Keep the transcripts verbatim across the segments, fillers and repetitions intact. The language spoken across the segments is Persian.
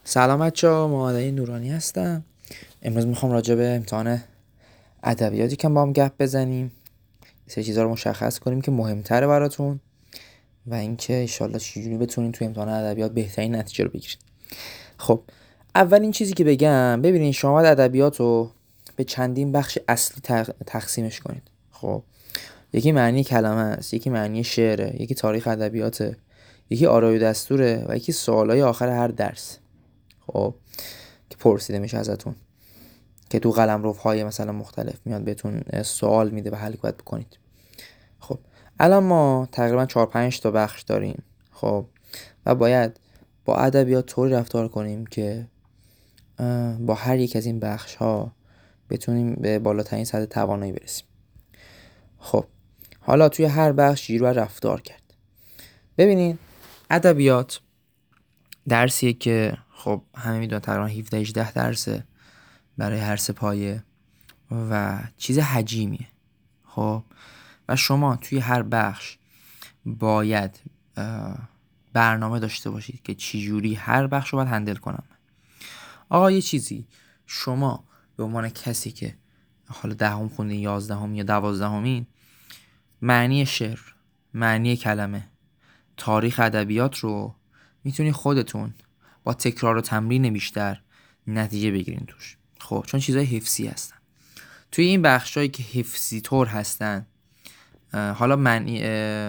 سلام بچه‌ها، محمد نورانی هستم. امروز میخوام راجع به امتحان ادبیاتی که با هم گپ بزنیم، سه چیزا رو مشخص کنیم که مهمتره براتون و اینکه انشالله چجوری بتونین توی امتحان ادبیات بهترین نتیجه رو بگیرید. خب اولین چیزی که بگم، ببینید شما باید ادبیات رو به چندین بخش اصلی تقسیمش کنید. خب یکی معنی کلمه است، یکی معنی شعره، یکی تاریخ ادبیاته، یکی آرای دستوره و یکی سوالای آخر هر درس. خب که پرسیده میشه ازتون، که تو قلمروهای مثلا مختلف میاد بهتون سوال میده و حل باید بکنید. خب الان ما تقریبا چهار پنج تا بخش داریم. خب و باید با ادبیات طوری رفتار کنیم که با هر یک از این بخش ها بتونیم به بالاترین سطح توانایی برسیم. خب حالا توی هر بخش رو رفتار کرد. ببینین ادبیات درسیه که خب همه میدونن تقریبا هفده هجده درسه برای هر سه پایه و چیز حجیمیه. خب و شما توی هر بخش باید برنامه داشته باشید که چی جوری هر بخش رو باید هندل کنم. آقا یه چیزی، شما به عنوان کسی که حالا دهم خوندین، یازدهم یا دوازدهمین، معنی شعر، معنی کلمه، تاریخ ادبیات رو میتونی خودتون با تکرار و تمرین بیشتر نتیجه بگیرین توش. خب چون چیزای حفظی هستن. توی این بخشایی که حفظی طور هستن، حالا معنی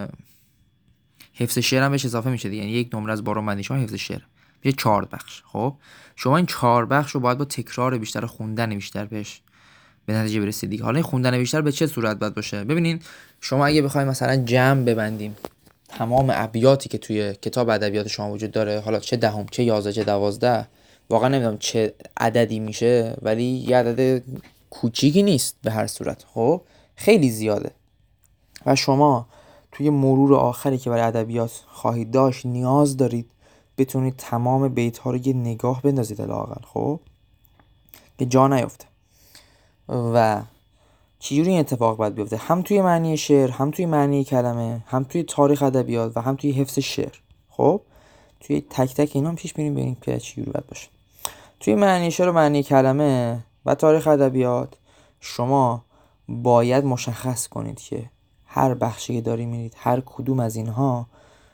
حفظ شعر هم بهش اضافه میشه دیگه، یعنی یک نمره از بارو معنی شما حفظ شعر میشه چهار بخش. خب شما این چهار بخش رو باید با تکرار بیشتر، خوندن بیشتر بهش به نتیجه برسید دیگه. حالا این خوندن بیشتر به چه صورت باید باشه؟ ببینین شما اگه بخواید مثلا جمع ببندیم تمام ابیاتی که توی کتاب ادبیات شما وجود داره، حالا چه دهم چه یازده چه دوازده، واقعا نمیدونم چه عددی میشه، ولی یه عدد کوچیکی نیست به هر صورت. خب خیلی زیاده و شما توی مرور آخری که برای ادبیات خواهید داشت نیاز دارید بتونید تمام بیت ها رو یه نگاه بندازید لااقل، خب که جا نیفته. و چجوری این اتفاق باید بیفته؟ هم توی معنی شعر، هم توی معنی کلمه، هم توی تاریخ ادبیات و هم توی حفظ شعر. خب توی تک تک اینا هم پیش میریم ببینیم که چجوری باید باشه. توی معنی شعر و معنی کلمه و تاریخ ادبیات شما باید مشخص کنید که هر بخشی که داری میرید، هر کدوم از اینها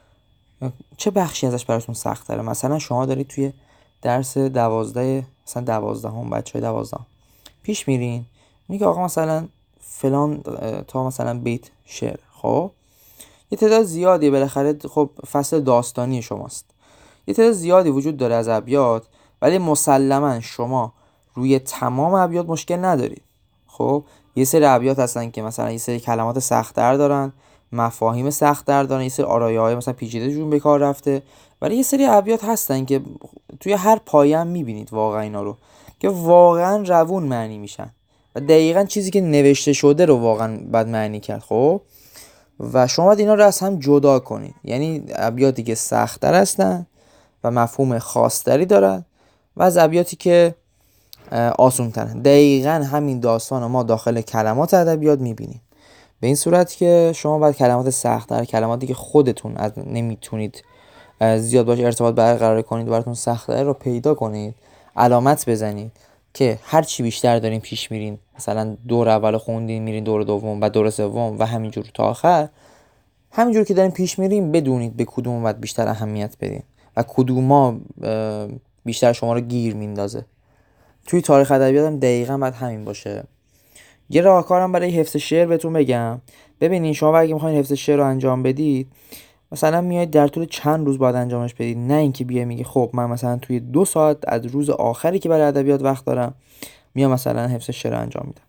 چه بخشی ازش براتون سخت تره. مثلا شما دارید توی درس دوازده، مثلا دوازدهم، بچه های دوازدهم پیش میرین، میگه آقا مثلا فلان تا مثلا بیت شعر، خب یه تعداد زیادی بالاخره، خب فصل داستانی شماست، یه تعداد زیادی وجود داره از ابیات، ولی مسلما شما روی تمام ابیات مشکل ندارید. خب یه سری ابیات هستن که مثلا یه سری کلمات سخت‌تر دارن، مفاهیم سخت‌تر دارن، یه سری آرایه‌های مثلا پیچیده جون به کار رفته، ولی یه سری ابیات هستن که توی هر پایه هم می‌بینید واقعا اینا رو که واقعا روون معنی میشن و دقیقاً چیزی که نوشته شده رو واقعا باید معنی کرد. خب و شما باید اینا رو از هم جدا کنید، یعنی ابیاتی که سخت‌تر هستن و مفهوم خاص‌تری دارن و از ابیاتی که آسون ترن. دقیقاً همین داستان رو ما داخل کلمات ادبیات میبینیم، به این صورت که شما باید کلمات سخت‌تر، کلماتی که خودتون از نمیتونید زیاد باش ارتباط برقرار کنید براتون سخت‌تر رو پیدا کنید، علامت بزنید که هر چی بیشتر دارین پیش میرین، مثلا دور اول خوندین میرین دور دوم و دور سوم و همینجور تا آخر، همینجور که دارین پیش میرین بدونید به کدوم باید بیشتر اهمیت بدین و کدوما بیشتر شما رو گیر میندازه. توی تاریخ ادبیات هم دقیقاً باید همین باشه. یه راهکارم برای حفظ شعر بهتون بگم. ببینین شما اگه میخواین حفظ شعر رو انجام بدید، مثلا میاید در طول چند روز باید انجامش بدید، نه اینکه بیای میگی خب من مثلا توی دو ساعت از روز آخری که برای ادبیات وقت دارم میام مثلا حفظ شعر انجام میدم.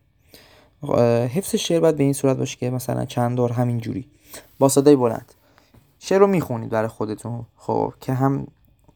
حفظ شعر باید به این صورت باشه که مثلا چند دور همین جوری با صدای بلند شعر رو میخونید برای خودتون، خب که هم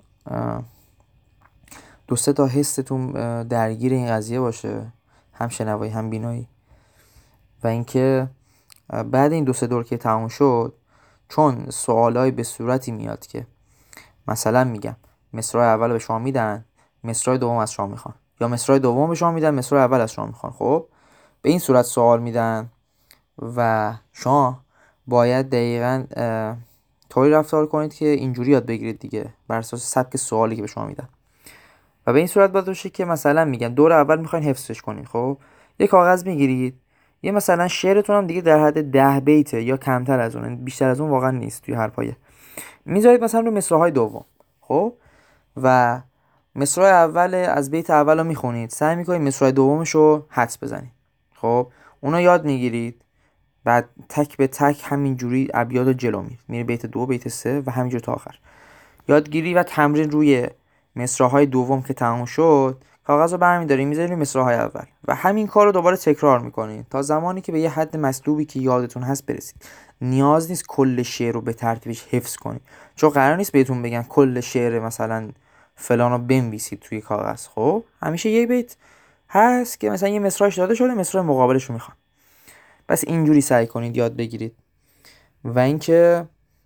دو سه تا حستون درگیر این قضیه باشه، هم شنوایی هم بینایی. و اینکه بعد این دو سه دور که تموم شد، چون سوالای به صورتی میاد که مثلا میگم مصرع اول به شما میدن، مصرع دوم از شما میخوان، یا مصرع دوم به شما میدن، مصرع اول از شما میخوان، خب به این صورت سوال میدن و شما باید دقیقاً طوری رفتار کنید که اینجوری یاد بگیرید دیگه، بر اساس سبک سوالی که به شما میدن. و به این صورت باید باشه که مثلا میگم دور اول میخواین حفظش کنید. خب یه کاغذ میگیرید، یه مثلا شعرتون هم دیگه در حد ده بیته یا کمتر از اون، بیشتر از اون واقعا نیست توی هر پایه، میذارید مثلا رو مصرع‌های دوم. خب و مصرع اول از بیت اول رو میخونید، سعی میکنید مصرع دومش رو حدس بزنید. خب اونو یاد میگیرید، بعد تک به تک همینجوری ابیات رو جلو میرید، میری بیت دو، بیت سه و همینجور تا آخر. یادگیری و تمرین روی مصرع‌های دوم که تموم شد، کاغذ رو برمی‌داری میذاری روی مصرع‌های اول و همین کار رو دوباره تکرار میکنید تا زمانی که به یه حد مطلوبی که یادتون هست برسید. نیاز نیست کل شعر رو به ترتیبش حفظ کنید، چون قرار نیست بهتون بگن کل شعر مثلا فلان رو بنویسید توی کاغذ. خب همیشه یه بیت هست که مثلا یه مصرعش داده شده، مصرع مقابلش رو میخوان، بس اینجوری سعی کنید یاد بگیرید. و اینکه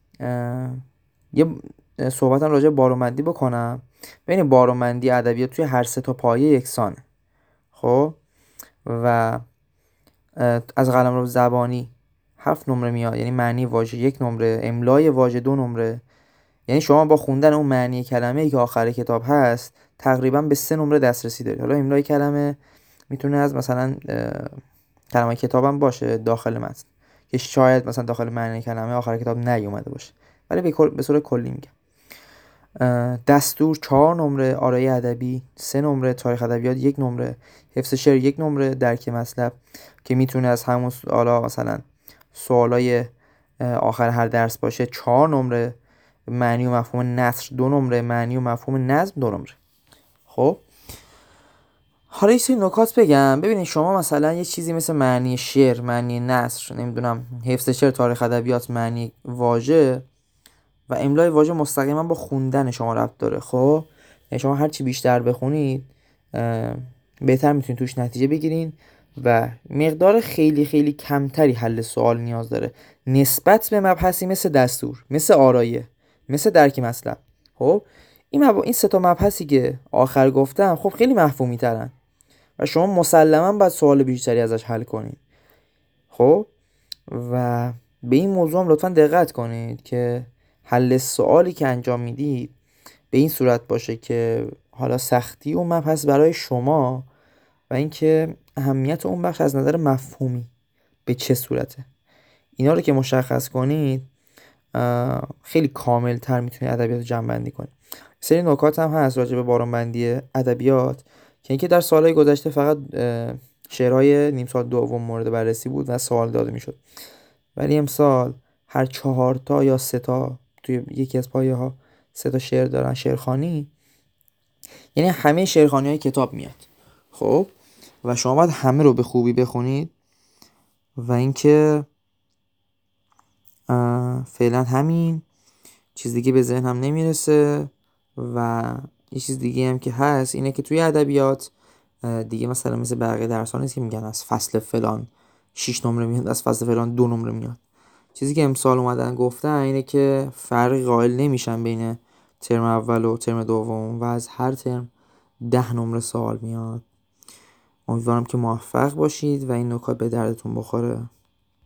یه صحبتم راجع به بارامندی بکنم. ببین بارامندی ادبیات توی هر سه تا پایه یکسانه. خب و از قلمرو زبانی هفت نمره میاد، یعنی معنی واژه یک نمره، املای واژه دو نمره. یعنی شما با خوندن اون معنی کلمه ای که آخر کتاب هست تقریبا به سه نمره دسترسی دارید. حالا املای کلمه میتونه از مثلا کلمه کتابم باشه داخل متن که شاید مثلا داخل معنی کلمه آخر کتاب نیومده باشه، ولی به کل به صورت کلی میگم. دستور چهار نمره، آرای ادبی سه نمره، تاریخ ادبیات یک نمره، حفظ شعر یک نمره، درک مطلب که میتونه از همون سوالا مثلا سوالای آخر هر درس باشه چهار نمره، معنی و مفهوم نثر دو نمره، معنی و مفهوم نظم دو نمره. خب حالا یه سری نکات بگم. ببینید شما مثلا یه چیزی مثل معنی شعر، معنی نثر، نمیدونم حفظ شعر، تاریخ ادبیات، معنی واژه و املای واژه مستقیما با خوندن شما ربط داره. خب یعنی شما هر چی بیشتر بخونید بهتر میتونید توش نتیجه بگیرین و مقدار خیلی خیلی کمتری حل سوال نیاز داره نسبت به مبحثی مثل دستور، مثل آرایه، مثل درک مطلب. خب این مب... این سه تا مبحثی که آخر گفتم خب خیلی مفهومی ترن و شما مسلما باید سوال بیشتری ازش حل کنید. خب و به این موضوع هم لطفا دقت کنید که حل سوالی که انجام میدید به این صورت باشه که حالا سختی اون مبحث برای شما و اینکه اهمیت اون بخش از نظر مفهومی به چه صورته، اینا رو که مشخص کنید خیلی کامل تر میتونید ادبیات رو جمع بندی کنید. سری نکات هم هست راجع به بارانبندی ادبیات که اینکه در سالهای گذشته فقط شعرهای نیم سال دوم مورد بررسی بود و سوال داده میشد، ولی امسال هر چهار تا یا سه تا توی یکی از پایه ها سه تا شعر دارن شعرخوانی، یعنی همه شعرخوانی های کتاب میاد. خب و شما باید همه رو به خوبی بخونید و اینکه فعلا همین چیز دیگه به ذهنم نمیرسه. و یه چیز دیگه هم که هست اینه که توی ادبیات دیگه مثلا مثل بقیه درس ها نیست که میگن از فصل فلان شش نمره میاد، از فصل فلان دو نمره میاد. چیزی که امسال اومدن گفتن اینه که فرق قائل نمیشن بین ترم اول و ترم دوم و از هر ترم ده نمره سوال میاد. امیدوارم که موفق باشید و این نکات به دردتون بخوره.